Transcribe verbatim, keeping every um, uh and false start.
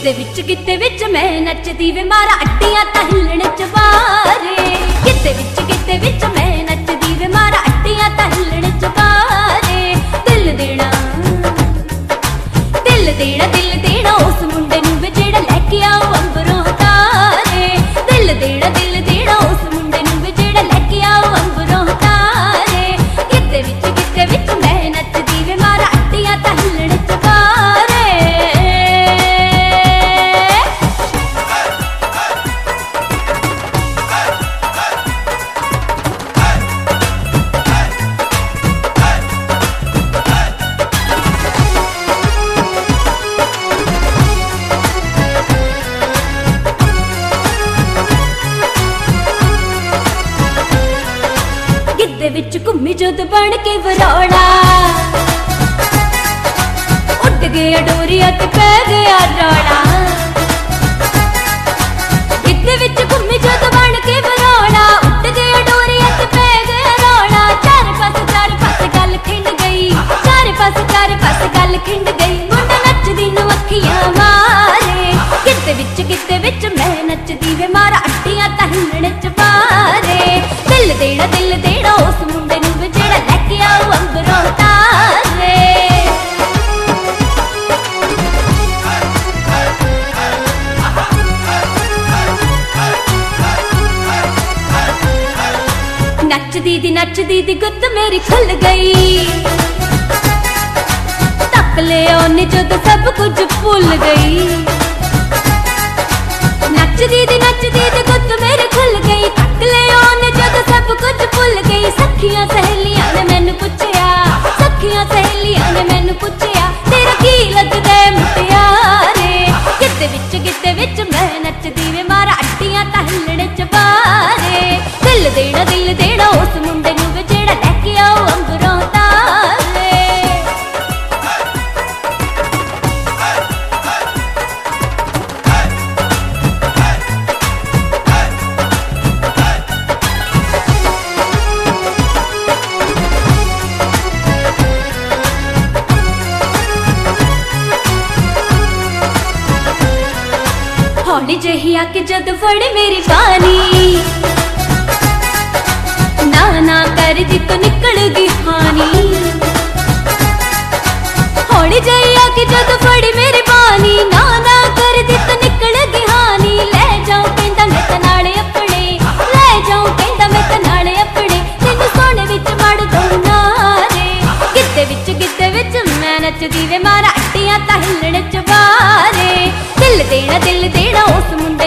गिद्दे विच गिद्दे विच मैं नचदी वे मारा अड्डियां तां हिलण च बारे। गिद्दे विच गिद्दे विच मैं नचदी वे मारा अड्डियां तां हिलण च बारे। दिल देना दिल देना दिल देना उस मुंडे नूं वे जेड़ा लैके आओ अंबरों तारे। दिल देना दिल देना उस मुंडे नूं वे जेड़ा लैके आओ अंबरों तारे। गिद्दे विच गिद्दे विच मैं नचदी वे मारा अड्डियां तां हिलण च बारे। गिद्दे विच घुम्मी जुद बन के वरोड़ा, उड़ गया डोरिया ते पै गया रोड़ा। गिद्दे विच घुम्मी जुद बन के वरोड़ा, उड़ गया डोरिया ते पै गया रोड़ा। चार पास चार पास गल खिंड गई, चार पास चार पास गल खिंड गई। मुंडा नचदी नूं अखियां मारे। गिद्दे विच गिद्दे विच मैं नचदी वे मारा अड्डियां तां हिलण च बारे। दिल देना दिल देना उस मुंडे नूं वे जेड़ा लैके आओ अंबरों तारे। नचदी दी नचदी दी गुत्त मेरी खुल गई, तक ले ओने जद सब कुछ भुल गई। नचदी दी नचदी दी गुत्त मेरी खुल गई, तक ले ओने जद सब कुछ भुल गई। सखियां सहेलियां ने मैनू पुछया, सखियां सहेलियां ने मैनू पुछया, तेरा की लगदा ऐ मुटियारे। गिद्दे विच गिद्दे विच मैं नचदी वे मारा अड्डियां तां हिलण च बारे। दिल देना दिल देना उस मुंडे नूं वे जेड़ा लैके आओ अंबरों तारे। हौली जही आके जद फड़े मेरी बानी, ना ना कर दी तो निकल गई हानी। हौली जही आके जद फड़े मेरी बानी, ना ना कर दी तो निकल गई हानी। ले जाऊं कहंदा मैं तां नाले अपने, ले जाऊं कहंदा मैं तां नाले अपने, तैनूं सोने विच मड़ दऊं नारे। गिद्दे विच गिद्दे विच मैं नचदी वे मारा अड्डियां तां हिलण च बारे। दिल देना दिल देना उस मुंडे